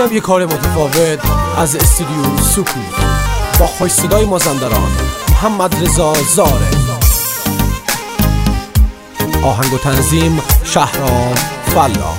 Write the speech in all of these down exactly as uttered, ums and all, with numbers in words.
اینم یه کار متفاوت از استودیو سکوت با خوش صدای مازندران محمد رضا زاره. آهنگ و تنظیم شهرام فلاح.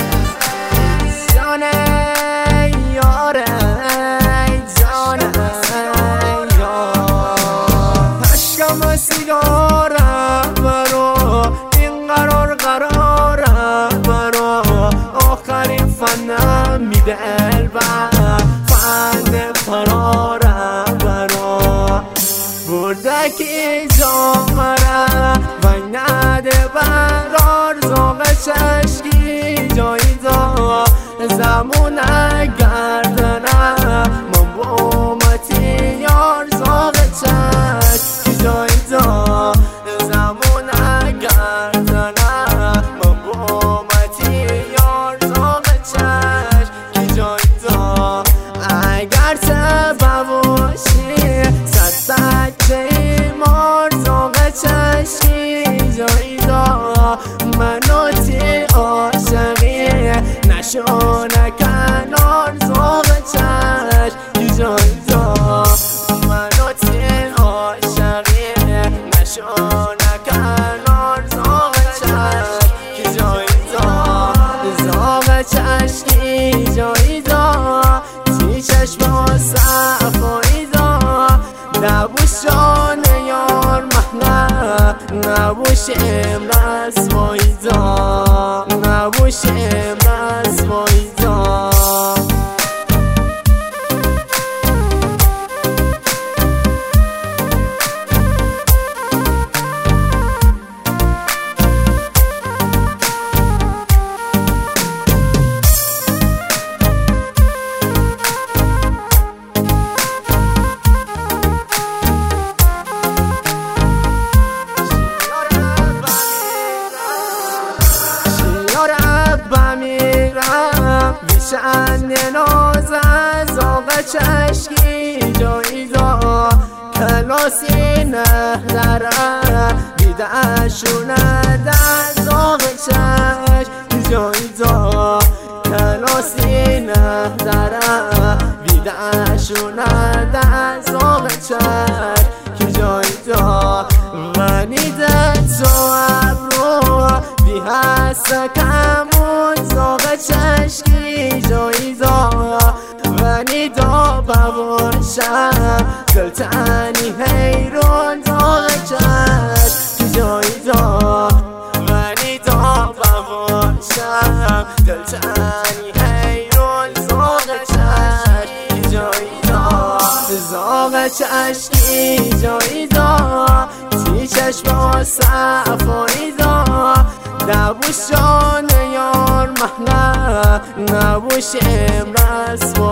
فنم میده البر فن فرارم برا بردکی جامره و نده برار زاغ چشکی جایی دا زمونه گردنه من بومتی یار زاغ چشکی جایی دا زمونه گردنه من بومتی یار زاغ چشکی جایی دا اگر سبب باشی صد بچه مار زاغ چشکی جایی دا منو تی عاشقی نشونه کنار زاغ چشکی جایی دا منو تی عاشقی نشونه کنار زاغ چشکی جایی دا زاغ چشکی جایی دا تی چشم و صفایی دا نبوشان یار محنه نبوشم رسوایی دا نبوشم رسوایی دا شن ناز زاغ چشکی جایی دا کلاسی نه داره بیده شونه در زاغ چشکی جایی دا کلاسی نه داره بیده شونه در زاغ چشکی جایی دا غنیده تو ابرو بی هست کمون زاغ چشکی جایی دا غنی دا بباشم دلتنی حیرون زاغ چشکی جایی دا غنی دا بباشم دلتنی حیرون زاغ چشکی جایی دا زاغ چشکی جایی دا تی چشم و صفایی دا نبوشان یار محنه نبوشم رسوا